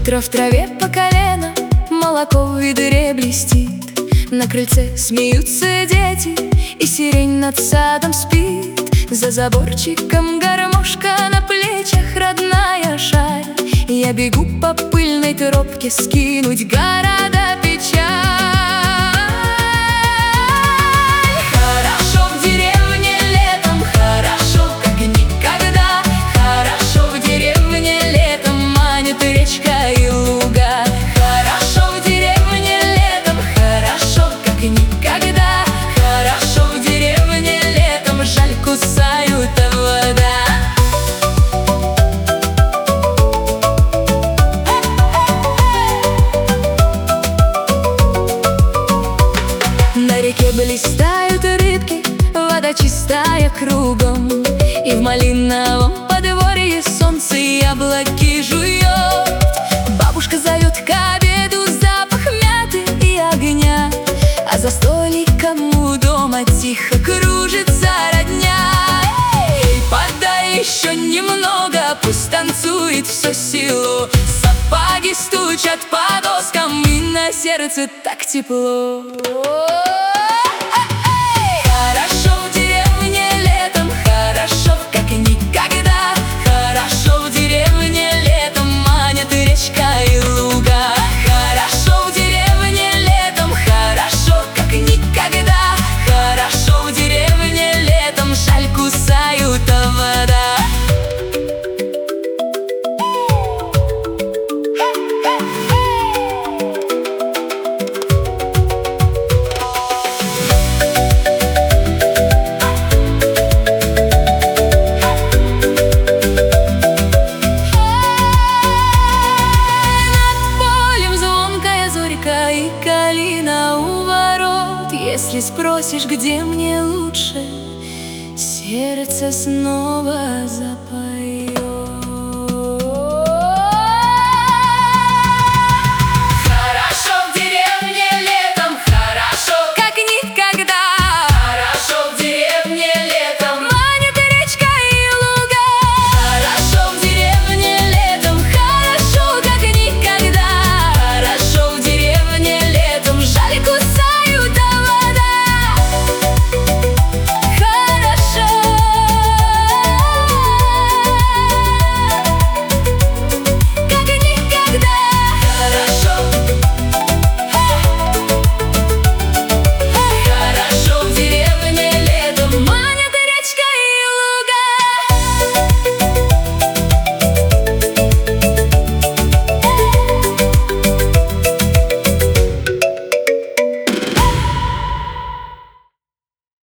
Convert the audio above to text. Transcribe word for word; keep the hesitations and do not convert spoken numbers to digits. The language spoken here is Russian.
Утро в траве по колено, молоко в ведре блестит. На крыльце смеются дети, и сирень над садом спит. За заборчиком гармошка, на плечах родная шаль. Я бегу по пыльной тропке скинуть города печаль. Хорошо в деревне летом, хорошо как никогда. Хорошо в деревне летом, манит речка и луга. Хорошо в деревне летом, хорошо как никогда. Хорошо в деревне летом, жаль, кусают вода. На реке блистают рыбки, вода чистая кругом. И в малиновом подворье солнце яблоки жует. Бабушка зовет к обеду, запах мяты и огня. А за столиком у дома тихо кружится родня. Эй, подай еще немного, пусть танцует все село. Сапоги стучат по доскам, и на сердце так тепло. Хорошо в деревне летом, хорошо как никогда. Хорошо в деревне летом, манит речка и луга. Хорошо в деревне летом, хорошо как никогда. Хорошо в деревне летом, жаль, кусают вода. И калина у ворот. Если спросишь, где мне лучше, сердце снова запоет.